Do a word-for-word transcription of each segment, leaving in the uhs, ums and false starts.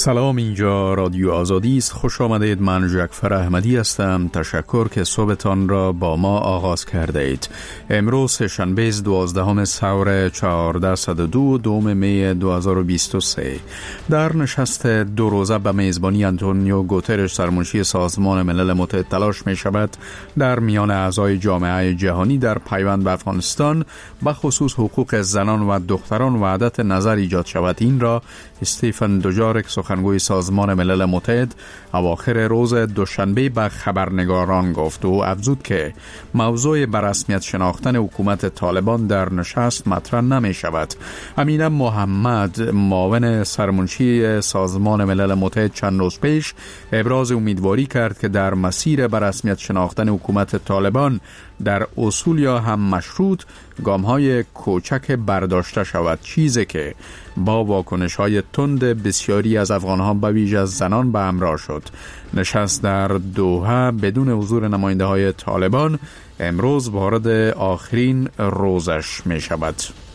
سلام، اینجا رادیو آزادی است. خوش آمدید. من جعفر احمدی هستم. تشکر که صبحتان را با ما آغاز کرده اید. امروز شنبه دوازدهم سور چهارصد و دو دوم می دو هزار و بیست و سه در نشست دو روزه به میزبانی آنتونیو گوترش سرمنشی سازمان ملل متحد تلاش می شود در میان اعضای جامعه جهانی در پیوند به افغانستان به خصوص حقوق زنان و دختران وحدت نظر ایجاد شود. این را استیفن دوجارک سخنگوی سازمان ملل متحد اواخر روز دوشنبه به خبرنگاران گفت و افزود که موضوع به رسمیت شناختن حکومت طالبان در نشست مطرح نمی شود. امینه محمد معاون سرمنشی سازمان ملل متحد چند روز پیش ابراز امیدواری کرد که در مسیر به رسمیت شناختن حکومت طالبان در اصول یا هم مشروط گام‌های کوچک برداشته شود، چیزی که با واکنش‌های تند بسیاری از افغان‌ها به ویژه از زنان به همراه شد. نشست در دوحه بدون حضور نماینده‌های طالبان امروز وارد آخرین روزش می‌شود.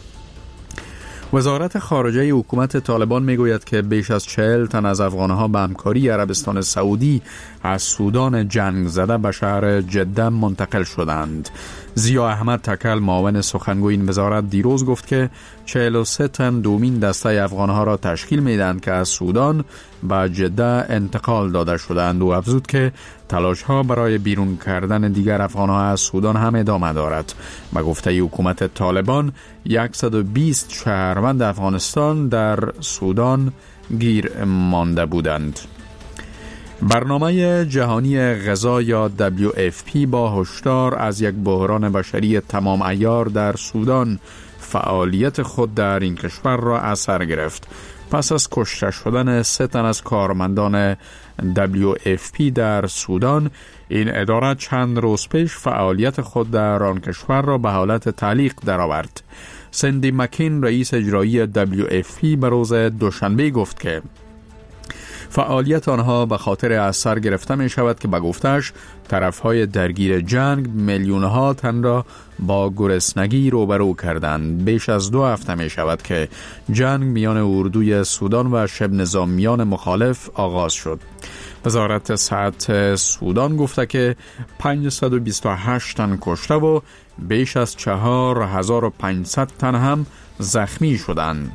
وزارت خارجه حکومت طالبان میگوید که بیش از چهل تن از افغانها به همکاری عربستان سعودی از سودان جنگ زده به شهر جده منتقل شدند. ضیا احمد تکل معاون سخنگوی این وزارت دیروز گفت که چهل و سه تن دومین دسته افغانها را تشکیل میدهند که از سودان به جده انتقال داده شدند و افزود که تلاش‌ها برای بیرون کردن دیگر افغانها از سودان هم ادامه دارد. به گفته حکومت طالبان صد و بیست شهروند افغانستان در سودان گیر مانده بودند. برنامه جهانی غذا یا دبلیو اف پی با هشدار از یک بحران بشری تمام عیار در سودان فعالیت خود در این کشور را اثر گرفت. پس از کشته شدن سه تن از کارمندان دبلیو اف پی در سودان، این اداره چند روز پیش فعالیت خود در آن کشور را به حالت تعلیق درآورد. سندی مکین رئیس اجرایی دبلیو اف پی به روز دوشنبه گفت که فعالیت آنها به خاطر از سر گرفته می شود که به گفتش طرفهای درگیر جنگ میلیونها تن را با گرسنگی روبرو کردند. بیش از دو هفته می شود که جنگ میان اردوی سودان و شبه نظامیان مخالف آغاز شد. وزارت صحت سودان گفته که پانصد و بیست و هشت تن کشته و بیش از چهار هزار و پانصد تن هم زخمی شدند.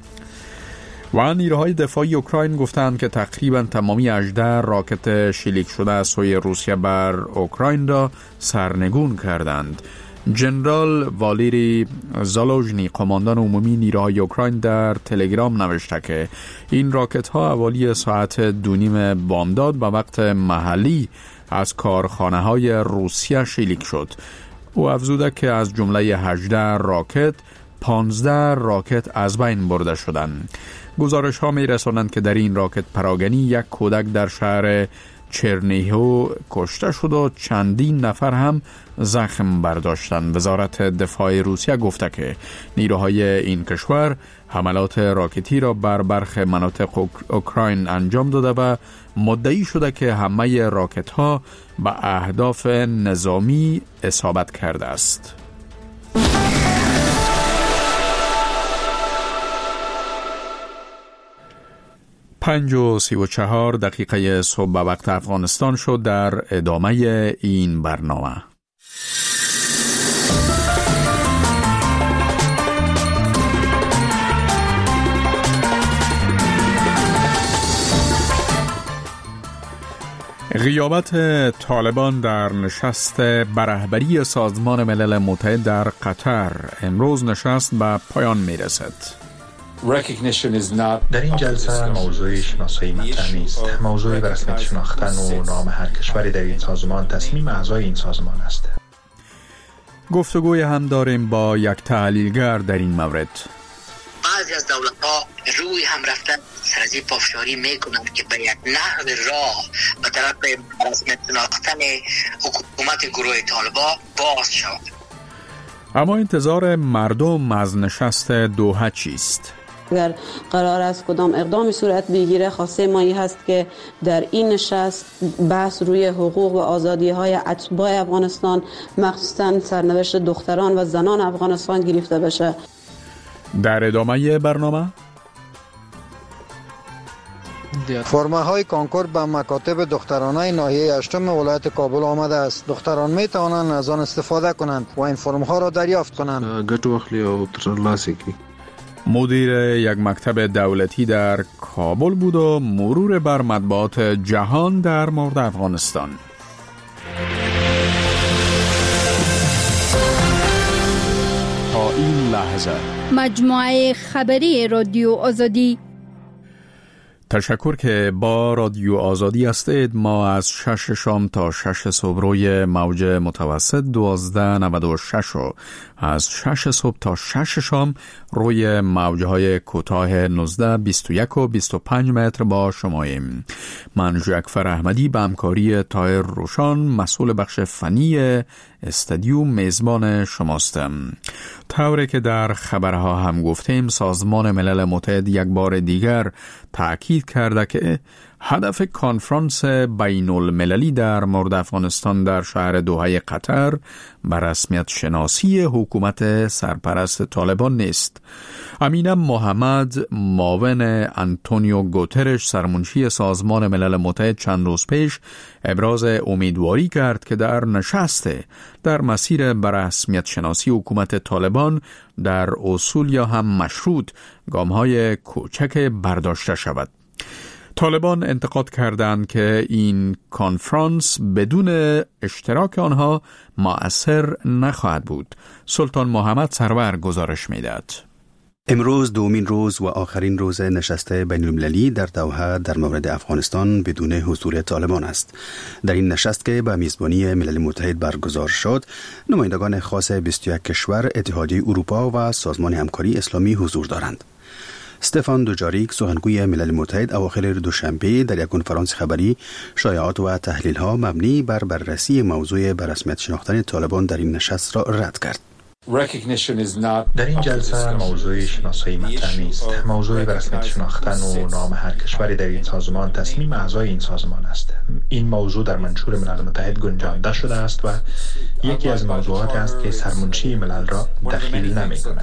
و نیروهای دفاعی اوکراین گفتند که تقریبا تمامی هجده راکت شلیک شده از سوی روسیه بر اوکراین را سرنگون کردند. جنرال والری زالوژنی قماندان عمومی نیروهای اوکراین در تلگرام نوشته که این راکت ها حوالی ساعت دو نیم بامداد به وقت محلی از کارخانه های روسیه شلیک شد. او افزوده که از جمله هجده راکت پانزده راکت از بین برده شدند. گزارش ها می رسانند که در این راکت پراگنی یک کودک در شهر چرنیهو کشته شد و چندین نفر هم زخم برداشتند. وزارت دفاع روسیه گفته که نیروهای این کشور حملات راکتی را بر برخی مناطق اوکراین انجام داده و مدعی شده که همه راکت ها به اهداف نظامی اصابت کرده است. پنج و سی و چهار دقیقه صبح به وقت افغانستان شد. در ادامه این برنامه غیابت طالبان در نشست به رهبری سازمان ملل متحد در قطر. امروز نشست به پایان می رسد. در این جلسه موضوع شناسایی مطرح نیست. موضوع به رسمیت شناختن و نام هر کشوری در این سازمان تصمیم اعضای این سازمان است. گفتگوی هم داریم با یک تحلیلگر در این مورد. بعضی از دولت‌ها روی هم رفتن سرزی پافشاری میکنند که به یک نحو راه به طرف رسمیت شناختن حکومت گروه طالبان باز شود. اما انتظار مردم از نشست دوحه چیست؟ اگر قرار است کدام اقدامی صورت بگیره، خواسته ما این هست که در این نشست بحث روی حقوق و آزادی های اتباع افغانستان، مخصوصا سرنوشت دختران و زنان افغانستان گرفته بشه. در ادامه برنامه فرم‌های کنکور به مکاتب دخترانه ناحیه هشتم ولایت کابل آمده است. دختران می توانند از آن استفاده کنند و این فرم‌ها را دریافت کنند. ګټ واخلي او ترلاسه کړي. مدیر یک مکتب دولتی در کابل بود و مرور بر مطبوعات جهان در مورد افغانستان. تا این لحظه مجموعه خبری رادیو آزادی. تشکر که با رادیو آزادی هستید. ما از شش شام تا شش صبح روی موج متوسط دوازده نود و شش و از شش صبح تا شش شام روی موجهای کوتاه نوزده بیست و یک و بیست و پنج متر با شماییم. من جعفر احمدی به همکاری طاهر روشان مسئول بخش فنی استودیو میزبان شماستم. طوری که در خبرها هم گفتیم، سازمان ملل متحد یک بار دیگر تأکید کرده که هدف کنفرانس بین المللی در مورد افغانستان در شهر دوحه قطر به رسمیت شناسی حکومت سرپرست طالبان نیست. امینه محمد، معاون انتونیو گوترش سرمنشی سازمان ملل متحد، چند روز پیش ابراز امیدواری کرد که در نشست در مسیر به رسمیت شناسی حکومت طالبان در اصول یا هم مشروط گام‌های کوچک برداشته شود. طالبان انتقاد کردند که این کنفرانس بدون اشتراک آنها مؤثر نخواهد بود. سلطان محمد سرور گزارش می‌دهد. امروز دومین روز و آخرین روز نشست بین المللی در دوحه در مورد افغانستان بدون حضور طالبان است. در این نشست که به میزبانی ملل متحد برگزار شد، نمایندگان خاص بیست و یک کشور، اتحادیه اروپا و سازمان همکاری اسلامی حضور دارند. استفان دوجاریک، سخنگوی ملل متحد، اواخر دوشنبه در یک کنفرانس خبری شایعات و تحلیل‌ها مبنی بر بررسی موضوع به رسمیت شناختن طالبان در این نشست را رد کرد. در این جلسه موضوع شناسایی مطرح نیست. موضوع به رسمیت شناختن و نام هر کشوری در این سازمان تصمیم اعضای این سازمان است. این موضوع در منشور ملل متحد گنجانده شده است و یکی از موضوعات است که سرمنشی ملل را دخیل نمی‌کند.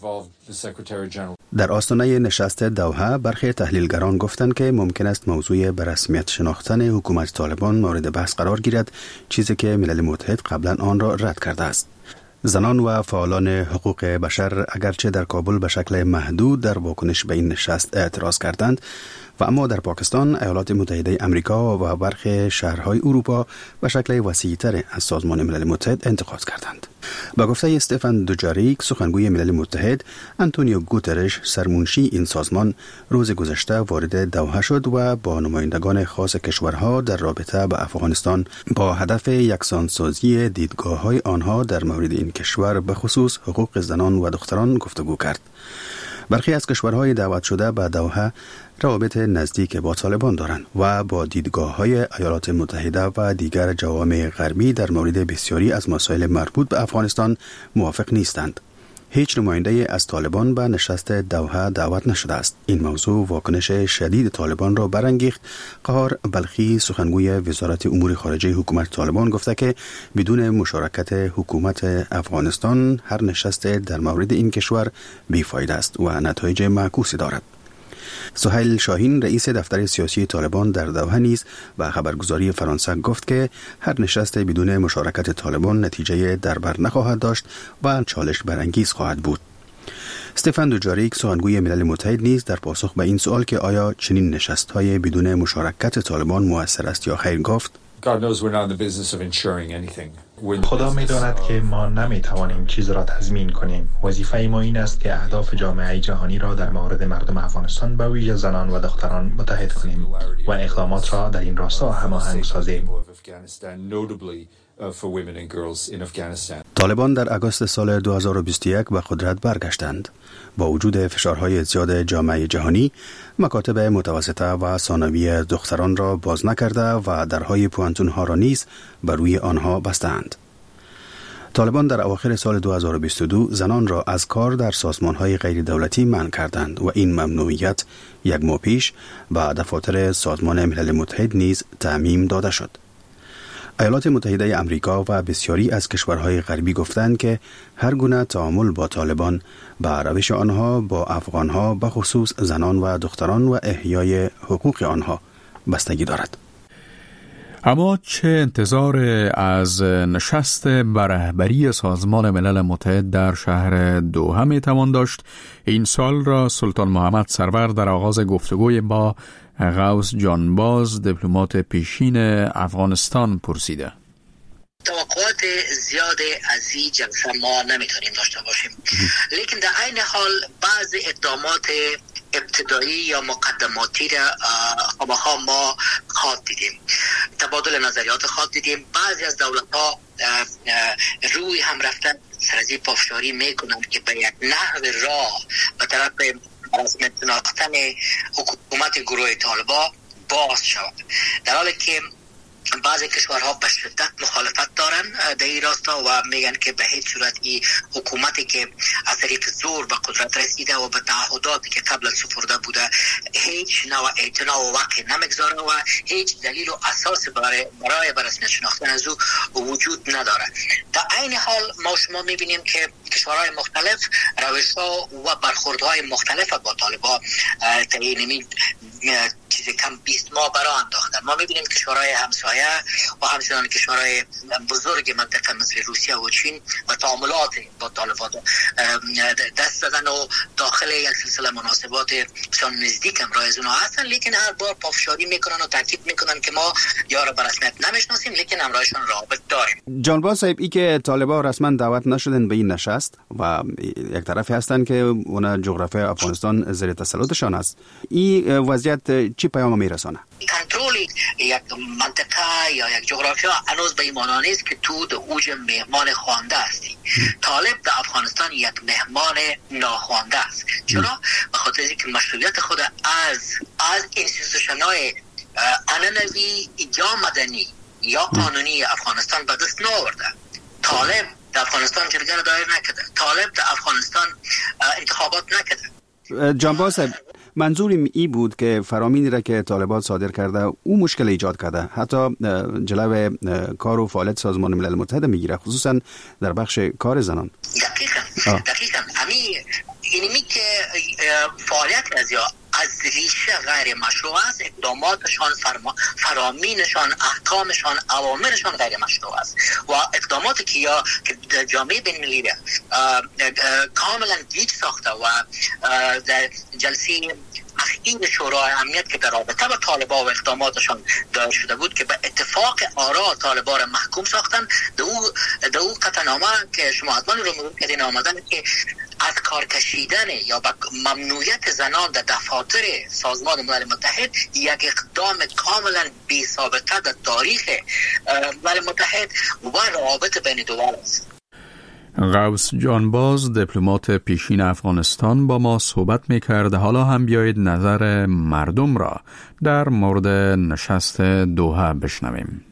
در آستانه نشست دوحه برخی تحلیلگران گفتند که ممکن است موضوع به رسمیت شناختن حکومت طالبان مورد بحث قرار گیرد، چیزی که ملل متحد قبلا آن را رد کرده است. زنان و فعالان حقوق بشر اگرچه در کابل به شکل محدود در واکنش به این نشست اعتراض کردند، و اما در پاکستان، ایالات متحده امریکا و برخی شهرهای اروپا به شکل وسیع‌تر از سازمان ملل متحد انتقاد کردند. با گفته استفان دوجاریک، سخنگوی ملل متحد، انتونیو گوترش سرمنشی این سازمان روز گذشته وارد دوحه شد و با نمایندگان خاص کشورها در رابطه با افغانستان با هدف یکسانسازی دیدگاه‌های آنها در مورد این کشور به خصوص حقوق زنان و دختران گفتگو کرد. برخی از کشورهای دعوت شده به دوحه روابط نزدیک با طالبان دارند و با دیدگاه‌های ایالات متحده و دیگر جوامع غربی در مورد بسیاری از مسائل مربوط به افغانستان موافق نیستند. هیچ نماینده از طالبان به نشست دوحه دعوت نشده است. این موضوع واکنش شدید طالبان را برانگیخت. قهار بلخی، سخنگوی وزارت امور خارجه حکومت طالبان، گفته که بدون مشارکت حکومت افغانستان هر نشست در مورد این کشور بیفایده است و نتایج معکوسی دارد. سهیل شاهین، رئیس دفتر سیاسی طالبان در دوحه نیز به خبرگزاری فرانسه گفت که هر نشست بدون مشارکت طالبان نتیجه در بر نخواهد داشت و چالش برانگیز خواهد بود. استفان دوجاریک، سخنگوی ملل متحد، نیز در پاسخ به این سوال که آیا چنین نشست‌های بدون مشارکت طالبان مؤثر است یا خیر گفت: خدا می‌داند که ما نمی‌توانیم چیز را تضمین کنیم. وظیفه ما این است که اهداف جامعه جهانی را در مورد مردم افغانستان به ویژه زنان و دختران متحد کنیم و اقدامات را در این راستا هماهنگ سازیم. طالبان در آگوست سال دو هزار و بیست و یک به قدرت برگشتند. با وجود فشارهای زیاد جامعه جهانی، مکاتب متوسطه و ثانویه دختران را باز نکرده و درهای پوانتون‌ها را نیز بر روی آنها بستند. طالبان در اواخر سال دو هزار و بیست و دو زنان را از کار در سازمان‌های غیر دولتی منع کردند و این ممنوعیت یک ماه پیش به دفاتر سازمان ملل متحد نیز تعمیم داده شد. ایالات متحده امریکا و بسیاری از کشورهای غربی گفتند که هر گونه تعامل با طالبان به روش آنها با افغانها به خصوص زنان و دختران و احیای حقوق آنها بستگی دارد. اما چه انتظار از نشست برهبری سازمان ملل متحد در شهر دوحه می توان داشت؟ این سال را سلطان محمد سرور در آغاز گفتگوی با غوث جانباز دیپلمات پیشین افغانستان پرسیده. توقعات زیاد از این جلسه ما نمیتونیم داشته باشیم، لیکن در عین حال بعض اقدامات ابتدایی یا مقدماتی را ها ما خواد دیدیم، تبادل نظریات خواد دیدیم. بعضی از دولت ها روی هم رفتن سرزی پافشاری میکنن که به یک نحو راه به طرف رسمیت شناختن حکومت گروه طالبان باز شود، در حالی که بعضی کشورها به شدت مخالفت دارن در این راستا و میگن که به هیچ صورت این حکومتی که از طریق زور به قدرت رسیده و به تعهداتی که قبل سپرده بوده هیچ نوع اعتنا و وقع نمیگذاره و هیچ دلیل و اساس برای برای به رسمیت شناختن از او وجود نداره. در عین حال ما شما میبینیم که کشورهای مختلف روش‌ها و برخوردهای مختلف با طالبان تعیین چیزی کم بیست ماه برای انداختن. ما میبینیم کشورهای همسایه و همچنان کشورهای بزرگ منطقه مثل روسیه و چین و تعاملات با طالبان دست زدن و داخل یک سلسله مناسبات بسیار نزدیک هم رای از اونها هستن، لیکن هر بار پافشاری میکنن و تاکید میکنن که ما یارا به رسمیت نمیشناسیم، لیکن همراهشون رابط داریم. جانباز صاحب، ای که طالبان رسما دعوت نشدن به این نشست و یک طرفی هستن که اون جغرافی افغانستان زیر تسلطشان است، این وضعیت چی پیام میرسونه؟ کنترل یک منطقه یا یک جغرافیا هنوز به این معنا نیست که تو در اوج مهمان خوانده هستی. طالب در افغانستان یک مهمان ناخوانده است. چرا؟ به خاطر اینکه مسئولیت خود از از اینستیتوشن‌های عنعنوی یا مدنی یا قانونی افغانستان به دست نآورده. طالب در افغانستان جرگه را دایر نکرده. طالب در افغانستان انتخابات نکرده. جانباز صاحب، منظورم ای بود که فرامینی را که طالبان صادر کرده او مشکل ایجاد کرده، حتی جلوی کار و فعالیت سازمان ملل متحد میگیره، خصوصا در بخش کار زنان. دقیقاً دقیقاً همین اینمی که فعالیت از یا از ریشه غیر مشروع است، اقداماتشان فرما فرامینشان احکامشان اوامرشان غیر مشروع است و اقداماتی که یا که جامعه بین المللی کاملا گیج ساخته و در جلسه اخیر شورای امنیت که در رابطه با طالبان و اقداماتشان دایر شده بود که به اتفاق آرا طالبان را محکوم ساختن، دو دو قطعنامه که شما حتما رو مرور کردین آمدن که از کار کشیدن یا به ممنوعیت زنان در دفاتر سازمان ملل متحد یک اقدام کاملا بی سابقه در تاریخ ملل متحد و روابط بین دول است. غوث جانباز دیپلمات پیشین افغانستان با ما صحبت می‌کرد. حالا هم بیایید نظر مردم را در مورد نشست دوحه بشنویم.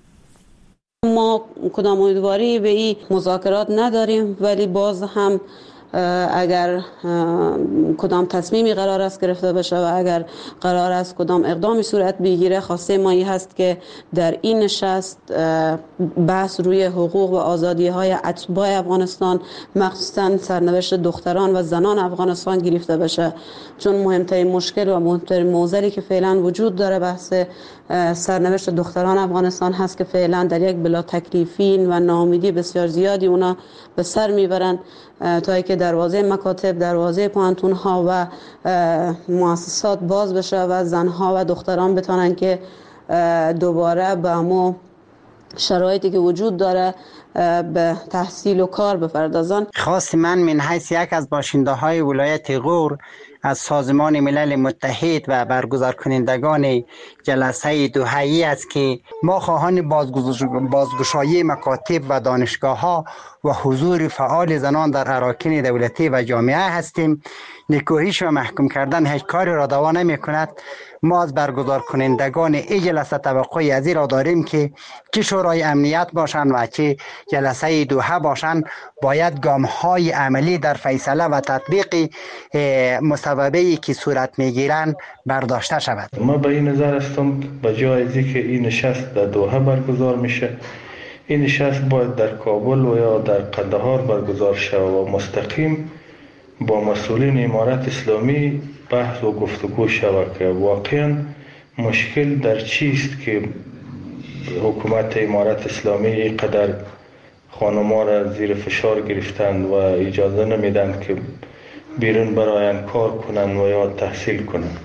ما کدام امیدواری به این مذاکرات نداریم، ولی باز هم اگر کدام تصمیمی قرار است گرفته بشه و اگر قرار است کدام اقدامی صورت بگیره، خواسته ما این هست که در این نشست بحث روی حقوق و آزادی های اتباع افغانستان، مخصوصا سرنوشت دختران و زنان افغانستان گرفته بشه، چون مهمترین مشکل و مهمترین معضلی که فعلا وجود داره بحث سرنوشت دختران افغانستان هست که فعلا در یک بلا تکلیفین و ناامیدی بسیار زیادی اونا به سر میبرن تا اینکه دروازه مکاتب، دروازه پوهنتون‌ها و مؤسسات باز بشه و زنها و دختران بتونن که دوباره به همون شرایطی که وجود داره به تحصیل و کار بپردازن. خواست من من حیث یک از باشنده های ولایت غور از سازمان ملل متحد و برگزار کنندگان جلسه دوحه‌ای است که ما خواهان بازگشایی مکاتب و دانشگاه ها و حضور فعال زنان در اراکین دولتی و جامعه هستیم. نکوهش و محکوم کردن هیچ کاری را دوا نمی کند. ما از برگزار کنندگان این جلسه توقعی از این را داریم که چه شورای امنیت باشند و چه جلسه دوحه باشند باید گام های عملی در فیصله و تطبیق مصوبه‌ای که صورت میگیرند برداشته شود. ما به این نظر هستم به جای از که این نشست در دوحه برگزار میشه، این نشست باید در کابل و یا در قندهار برگزار شود و مستقیم با مسئولین امارت اسلامی بحث و گفتگو شود که واقعا مشکل در چیست که حکومت امارت اسلامی قدر خانم‌ها را زیر فشار گرفتند و اجازه نمیدن که بیرون براین کار کنند و یا تحصیل کنند.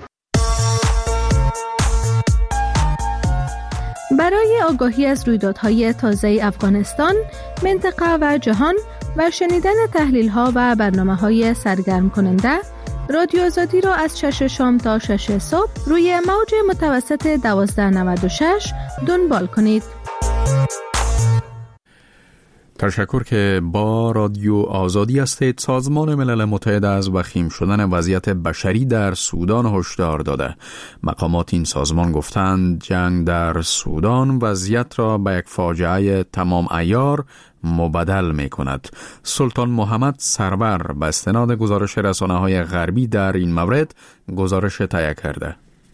برای آگاهی از رویدادهای تازه افغانستان، منطقه و جهان و شنیدن تحلیل‌ها و برنامه‌های سرگرم کننده، رادیو آزادی را از شش شام تا شش صبح روی موج متوسط دوازده نود و شش دنبال کنید. تشکر که با رادیو آزادی هستید. سازمان ملل متحد از وخیم شدن وضعیت بشری در سودان هشدار داده. مقامات این سازمان گفتند جنگ در سودان وضعیت را به یک فاجعه تمام عیار مبدل می کند. سلطان محمد سرور به استناد گزارش رسانه‌های غربی در این مورد گزارش تهیه کرده.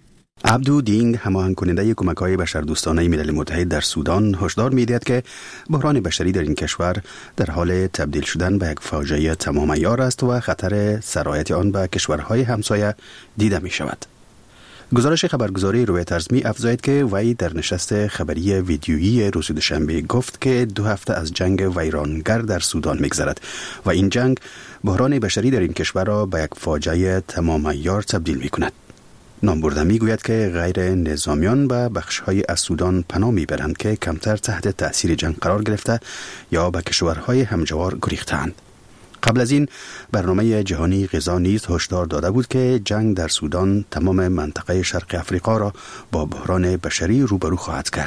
عبدو دینگ، هماهنگ کننده کمک‌های بشردوستانه ملل متحد در سودان، هشدار می‌دهد که بحران بشری در این کشور در حال تبدیل شدن به یک فاجعه تمام عیار است و خطر سرایت آن به کشورهای همسایه دیده می‌شود. گزارش خبرگزاری رویترز می افزاید که وی در نشست خبری ویدیویی روز دوشنبه گفت که دو هفته از جنگ ویرانگر در سودان می‌گذرد و این جنگ بحران بشری در این کشور را به یک فاجعه تمام عیار تبدیل می‌کند. نامبرده می گوید که غیر نظامیان به بخش‌های از سودان پناه می‌برند که کمتر تحت تأثیر جنگ قرار گرفته یا به کشورهای همجوار گریختند. قبل از این برنامه جهانی غذا نیز هشدار داده بود که جنگ در سودان تمام منطقه شرق افریقا را با بحران بشری روبرو خواهد کرد.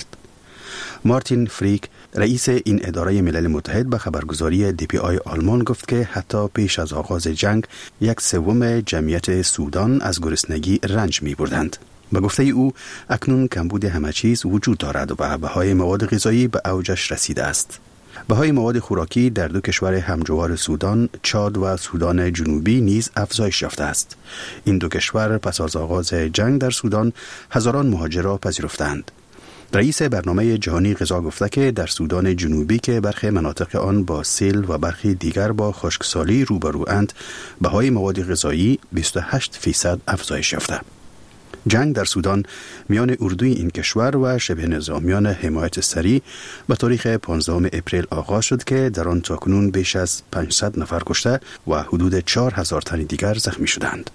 مارتین فریک، رئیس این اداره ملل متحد، به خبرگزاری دی پی آی آلمان گفت که حتی پیش از آغاز جنگ یک سوم جمعیت سودان از گرسنگی رنج می بردند. به گفته او اکنون کمبود همه چیز وجود دارد و بهای مواد غذایی به اوجش رسیده است. بهای مواد خوراکی در دو کشور همجوار سودان، چاد و سودان جنوبی نیز افزایش یافته است. این دو کشور پس از آغاز جنگ در سودان هزاران مهاجر را پذیرفتند. رئیس برنامه جهانی غذا گفته که در سودان جنوبی که برخی مناطق آن با سیل و برخی دیگر با خشکسالی روبروند، بهای مواد غذایی بیست و هشت درصد افزایش یافته. جنگ در سودان میان اردوی این کشور و شبه نظامیان حمایت سریع به تاریخ پانزدهم اپریل آغاز شد که در آن تاکنون بیش از پانصد نفر کشته و حدود چهار هزار تن دیگر زخمی شدند.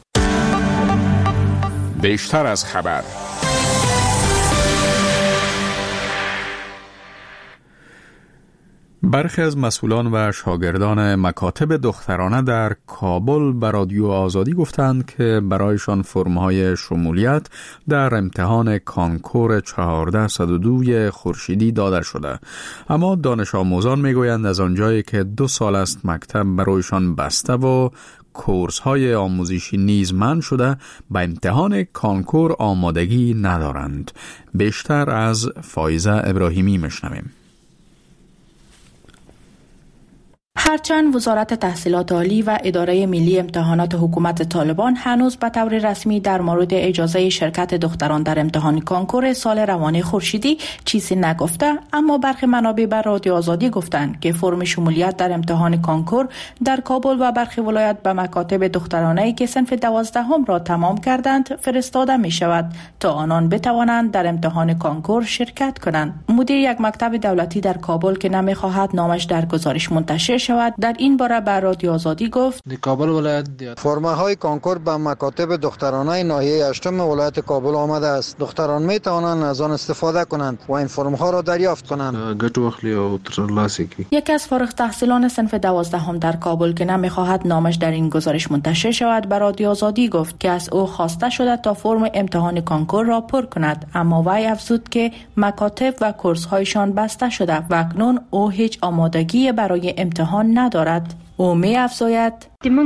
بیشتر از خبر. برخی از مسئولان و شاگردان مکاتب دخترانه در کابل به رادیو آزادی گفتند که برایشان فرم‌های شمولیت در امتحان کانکور چهارده صد و دو خورشیدی داده شده، اما دانش آموزان میگویند از آنجایی که دو سال است مکتب برایشان بسته و کورس های آموزشی نیز منع شده، به امتحان کانکور آمادگی ندارند. بیشتر از فایزه ابراهیمی مشنویم. هرچند وزارت تحصیلات عالی و اداره ملی امتحانات حکومت طالبان هنوز به طور رسمی در مورد اجازه شرکت دختران در امتحان کانکور سال روان خورشیدی چیزی نگفته، اما برخی منابع بر رادیو آزادی گفتند که فرم شمولیت در امتحان کانکور در کابل و برخی ولایت به مکاتب دخترانه‌ای که صنف دوازدهم را تمام کردند فرستاده می شود تا آنان بتوانند در امتحان کانکور شرکت کنند. مدیر یک مکتب دولتی در کابل که نمی‌خواهد نامش در گزارش منتشر شود در این باره بر رادیو آزادی گفت کابل ولایت فرمه های کانکور به مکاتب دخترانه ناحیه هشتم ولایت کابل آمده است. دختران می توانند از آن استفاده کنند و این فرم ها را دریافت کنند. ګټ واخلي او ترلاسه کړي. یکی از فارغ التحصیلان صنف دوازدهم در کابل که نمیخواهد نامش در این گزارش منتشر شود بر رادیو آزادی گفت که از او خواسته شده تا فرم امتحان کانکور را پر کند، اما وی افزود که مکاتب و کورس هایشان بسته شده و اکنون او هیچ آمادگی برای امتحان ندارد. او می افزاید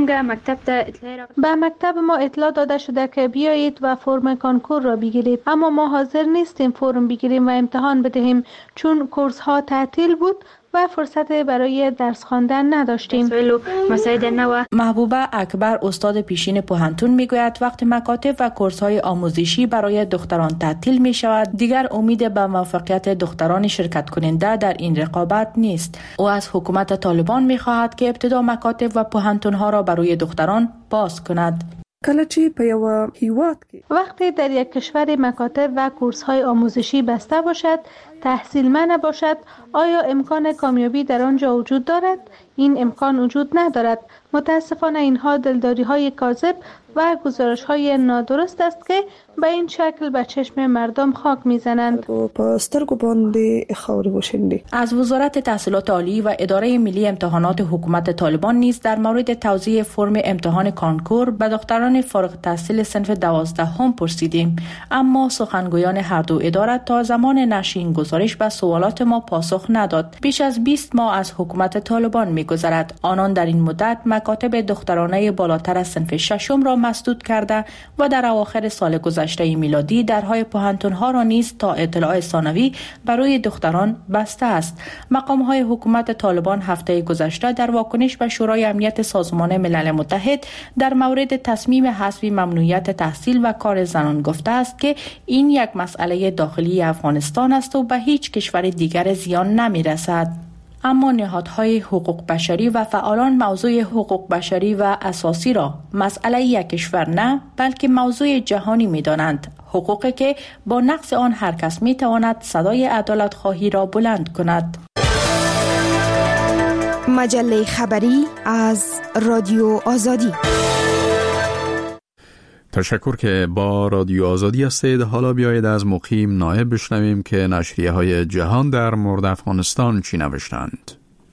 به مکتب ما اطلاع داده شده که بیایید و فرم کانکور را بگیرید، اما ما حاضر نیستیم فرم بگیریم و امتحان بدهیم چون کورس ها تعطیل بود و فرصت برای درس خواندن نداشتیم. محبوبه اکبر استاد پیشین پوهنتون میگوید وقتی مکاتب و کورس‌های آموزشی برای دختران تعطیل می شود دیگر امید به موفقیت دختران شرکت کننده در این رقابت نیست. او از حکومت طالبان می خواهد که ابتدا مکاتب و پوهنتون‌ها را برای دختران باز کند. وقتی در یک کشور مکاتب و کورس‌های آموزشی بسته باشد، تحصیل منع باشد، آیا امکان کامیابی در آنجا وجود دارد؟ این امکان وجود ندارد. متاسفانه اینها دلداری‌های کاذب و گزارش‌های نادرست است که به این شکل به چشم مردم خاک می‌زنند. از وزارت تحصیلات عالی و اداره ملی امتحانات حکومت طالبان نیز در مورد توزیع فرم امتحان کانکور به دختران فارغ التحصیل صنف دوازدهم پرسیدیم، اما سخنگویان هر دو اداره تا زمان نشر این گزارش به سوالات ما پاسخ نداد. بیش از بیست ماه از حکومت طالبان می‌گذرد. آنان در این مدت مکاتب دخترانه بالاتر از صنف ششم را مسدود کرده و در اواخر سال گذشته میلادی درهای پوهنتون‌ها را نیز تا اطلاع ثانوی برای دختران بسته است. مقام‌های حکومت طالبان هفته گذشته در واکنش به شورای امنیت سازمان ملل متحد در مورد تصمیم حذف ممنوعیت تحصیل و کار زنان گفته است که این یک مسئله داخلی افغانستان است و به هیچ کشور دیگر زیان نمی‌رسد. اما نهادهای حقوق بشری و فعالان موضوع حقوق بشری و اساسی را مسئله یک کشور نه بلکه موضوع جهانی می‌دانند. حقوقی که با نقض آن هر کس می‌تواند صدای عدالت خواهی را بلند کند. مجله خبری از رادیو آزادی. تشکر که با رادیو آزادی هستید. حالا بیایید از مقیم نایب بشنویم که نشریه های جهان در مورد افغانستان چی نوشتند.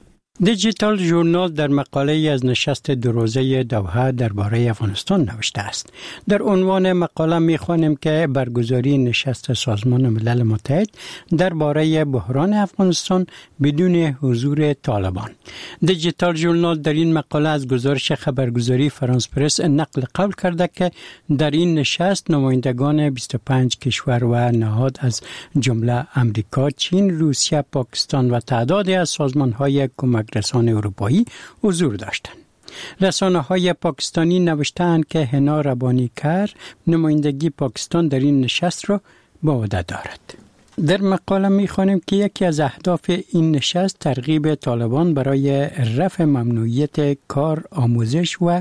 دیجیتال ژورنال در مقاله از نشست دو روزه دوحه درباره افغانستان نوشته است. در عنوان مقاله می‌خوانیم که برگزاری نشست سازمان ملل متحد درباره بحران افغانستان بدون حضور طالبان. دیجیتال ژورنال در این مقاله از گزارش خبرگزاری فرانس پرس نقل قول کرده که در این نشست نمایندگان بیست و پنج کشور و نهاد از جمله امریکا، چین، روسیه، پاکستان و تعدادی از سازمان‌های کمک رسانه اروپایی حضور داشتند. رسانه های پاکستانی نوشتند که هنا ربانیکر نمایندگی پاکستان در این نشست را به عهده دارد. در مقاله می‌خوانیم که یکی از اهداف این نشست ترغیب طالبان برای رفع ممنوعیت کار، آموزش و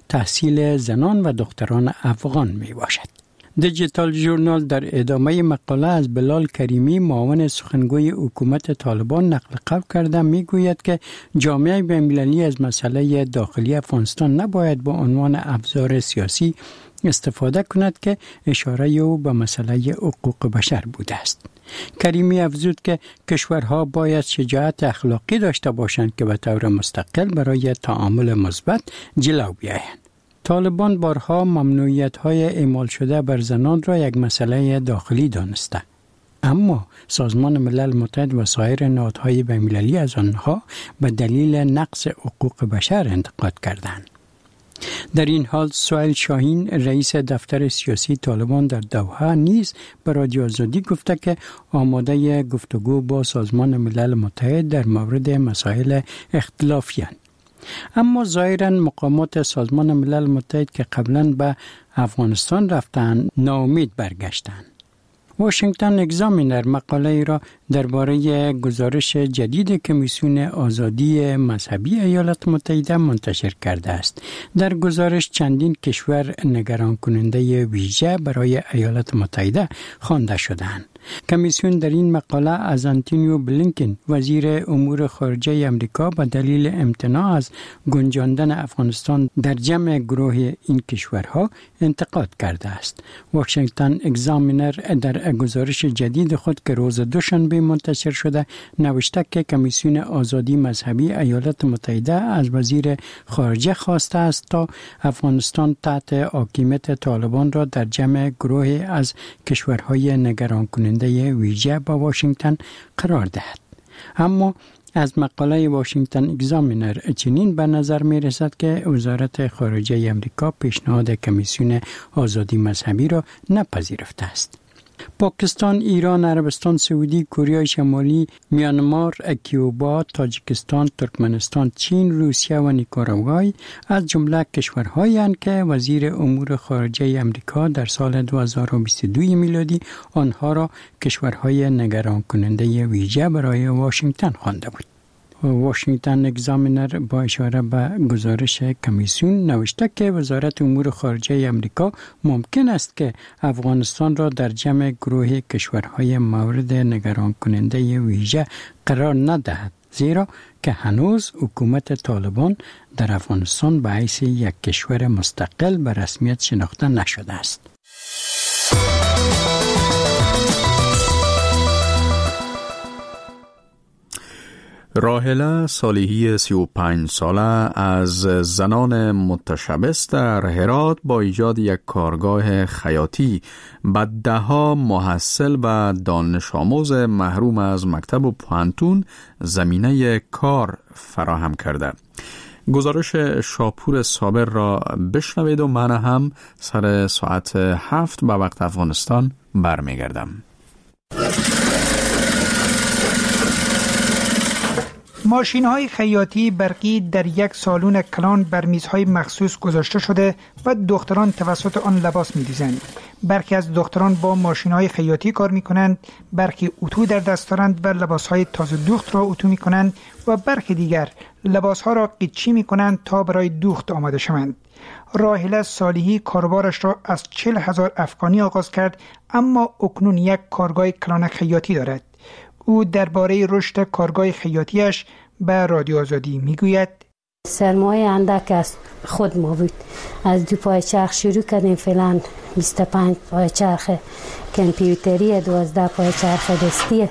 تحصیل زنان و دختران افغان میباشد. دیجیتال ژورنال در ادامه مقاله از بلال کریمی معاون سخنگوی حکومت طالبان نقل قول کرده میگوید که جامعه بین‌المللی از مسئله داخلی افغانستان نباید به عنوان ابزار سیاسی استفاده کند که اشاره او به مسئله حقوق بشر بوده است. کریمی افزود که کشورها باید شجاعت اخلاقی داشته باشند که به طور مستقل برای تعامل مثبت جلو بیایند. طالبان بارها ممنوعیت‌های اعمال شده بر زنان را یک مسئله داخلی دانسته، اما سازمان ملل متحد و سایر نهادهای بین‌المللی از آنها به دلیل نقض حقوق بشر انتقاد کردند. در این حال سهیل شاهین رئیس دفتر سیاسی طالبان در دوحه نیز به رادیو آزادی گفته که آماده گفتگو با سازمان ملل متحد در مورد مسائل اختلافی‌اند. اما ظاهراً مقامات سازمان ملل متحد که قبلاً به افغانستان رفتند ناامید برگشتند. واشنگتن اگزامینر مقاله را درباره گزارش جدید کمیسیون آزادی مذهبی ایالات متحده منتشر کرده است. در گزارش چندین کشور نگران کننده ویژه برای ایالات متحده خوانده شدند. کمیسیون در این مقاله از آنتونیو بلینکن وزیر امور خارجه امریکا به دلیل امتناع از گنجاندن افغانستان در جمع گروه این کشورها انتقاد کرده است. واشنگتن اگزامینر در گزارش جدید خود که روز دوشنبه منتشر شده نوشته که کمیسیون آزادی مذهبی ایالات متحده از وزیر خارجه خواسته است تا افغانستان تحت حاکمیت طالبان را در جمع گروه از کشورهای نگران کننده ویژه با واشنگتن قرار دهد. اما از مقاله واشنگتن اگزامینر چنین به نظر می رسد که وزارت خارجه امریکا پیشنهاد کمیسیون آزادی مذهبی را نپذیرفته است. پاکستان، ایران، عربستان سعودی، کره شمالی، میانمار، کیوبا، تاجیکستان، ترکمنستان، چین، روسیه و نیکاراگوئای از جمله کشورهایی هستند که وزیر امور خارجه امریکا در سال دو هزار و بیست و دو میلادی آنها را کشورهای نگران کننده ویژه برای واشنگتن خوانده بود. واشنگتن اگزامینر با اشاره به گزارش کمیسیون نوشته که وزارت امور خارجه امریکا ممکن است که افغانستان را در جمع گروه کشورهای مورد نگران کننده ویژه قرار ندهد، زیرا که هنوز حکومت طالبان در افغانستان به حیث یک کشور مستقل به رسمیت شناخته نشده است. راحله صالحی سی و پنج ساله از زنان متشبث در هرات با ایجاد یک کارگاه خیاطی به دهها محصل و دانش آموز محروم از مکتب و پوهنتون زمینه کار فراهم کرده. گزارش شاپور صابر را بشنوید و من هم سر ساعت هفت به وقت افغانستان برمیگردم. ماشین‌های خیاطی برقی در یک سالن کلان بر میزهای مخصوص گذاشته شده و دختران توسط آن لباس می‌دوزند. برخی از دختران با ماشین‌های خیاطی کار می‌کنند، برخی اتو در دست دارند و لباس‌های تازه دوخت را اتو می‌کنند و برخی دیگر لباس‌ها را قیچی می‌کنند تا برای دوخت آماده شوند. راحله صالحی کاربارش را از چهل هزار افغانی آغاز کرد، اما اکنون یک کارگاه کلان خیاطی دارد. او درباره رشد کارگاه خیاطیش به رادیو آزادی میگوید: سرمایه اندک از خود ما بود. از دو پای چرخ شروع کردیم، فعلا بیست و پنج پای چرخ کامپیوتری، دوازده پای چرخ دستی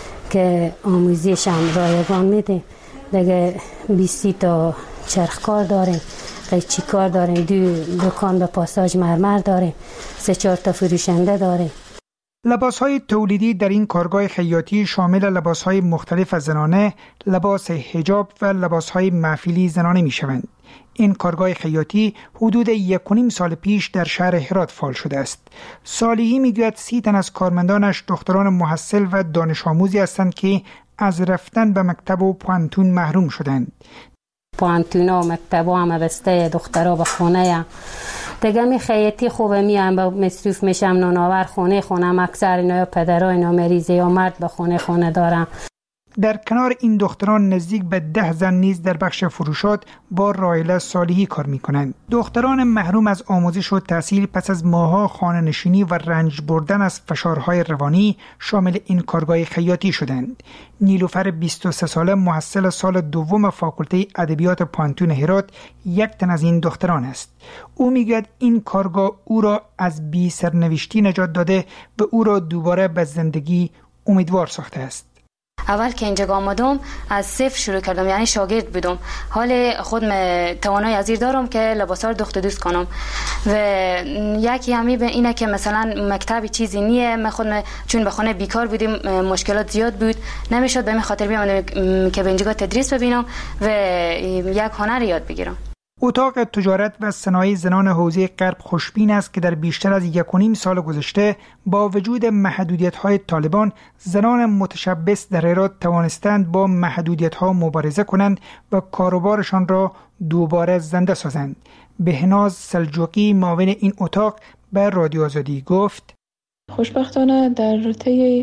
که آموزش هم رایگان میده. دیگه بیست تا چرخ کار داریم، قیچی کار داریم، دو دکان به پاساژ مرمر داریم، سه چهار تا فروشنده داریم. لباس‌های تولیدی در این کارگاه خیاطی شامل لباس‌های مختلف زنانه، لباس حجاب و لباس‌های محفلی زنانه می‌شوند. این کارگاه خیاطی حدود یک و نیم سال پیش در شهر هرات فعال شده است. صالحی می‌گوید سی تن از کارمندانش دختران محصل و دانش آموزی هستند که از رفتن به مکتب و پوهنتون محروم شدند. پوهنتونا و مکتبا هم بسته، دخترها به خونه دیگه می خیاطی خوبه میان با مصروف میشم، نانآور خونه خونم، اکثر اینا یا پدرها اینا مریضه یا مرد به خونه خونه دارم. در کنار این دختران نزدیک به ده زن نیز در بخش فروشات با راحله صالحی کار میکنند. دختران محروم از آموزش و تحصیل پس از ماه‌ها خانه نشینی و رنج بردن از فشارهای روانی شامل این کارگاه خیاطی شدند. نیلوفر بیست و سه ساله محصل سال دوم فاکولته ادبیات پوهنتون هرات یک تن از این دختران است. او میگوید این کارگاه او را از بی سرنوشتی نجات داده و او را دوباره به زندگی امیدوار ساخته است. اول که اینجا آمدم از صفر شروع کردم، یعنی شاگرد بودم. حال خودم توانایی ازیر دارم که لباسا رو دخت دوست کنم و یکی همی به اینه که مثلا مکتبی چیزی نیه، من خودم چون به خانه بیکار بودیم مشکلات زیاد بود، نمیشد به من خاطر بیام که به اینجا تدریس ببینم و یک هنر یاد بگیرم. اتاق تجارت و صنایع زنان حوزه غرب خوشبین است که در بیشتر از یک و نیم سال گذشته با وجود محدودیت‌های طالبان زنان متشبث در هرات توانستند با محدودیت‌ها مبارزه کنند و کاروبارشان را دوباره زنده سازند. بهناز سلجوقی معاون این اتاق به رادیو آزادی گفت: خوشبختانه در طی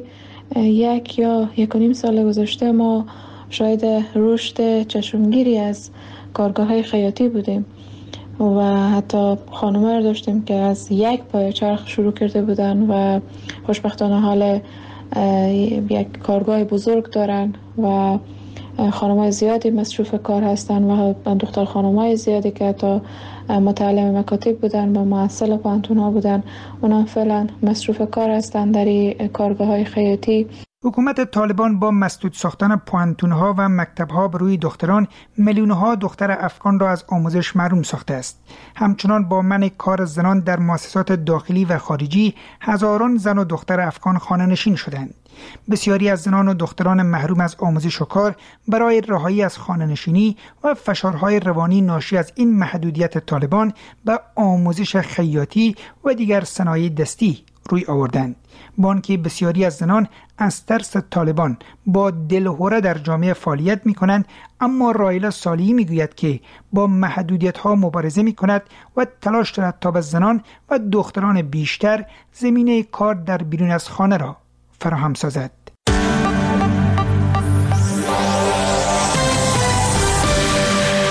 یک یا یک و نیم سال گذشته ما شاهد رشد چشمگیری از کارگاه‌های خیاطی بودیم و حتی خانم‌ها رو داشتیم که از یک پای چرخ شروع کرده بودن و خوشبختانه حال یک کارگاه بزرگ دارن و خانم‌های زیادی مصروف کار هستن و دختر خانم‌های زیادی که حتی متعلم مکاتب بودن و معسل پوهنتون‌ها بودن، اونا فعلا مصروف کار هستن در این کارگاه‌های خیاطی. حکومت طالبان با مسدود ساختن پوهنتون‌ها و مکتب‌ها بر روی دختران میلیون‌ها دختر افغان را از آموزش محروم ساخته است. همچنان با منع کار زنان در مؤسسات داخلی و خارجی هزاران زن و دختر افغان خانه‌نشین شدند. بسیاری از زنان و دختران محروم از آموزش و کار برای رهایی از خانه‌نشینی و فشارهای روانی ناشی از این محدودیت طالبان به آموزش خیاطی و دیگر صنایع دستی روی آوردند. با آنکه بسیاری از زنان از ترس طالبان با دلهره در جامعه فعالیت می کنند، اما رایلا صالحی می گوید که با محدودیت ها مبارزه می کند و تلاش دارد تا به زنان و دختران بیشتر زمینه کار در بیرون از خانه را فراهم سازد.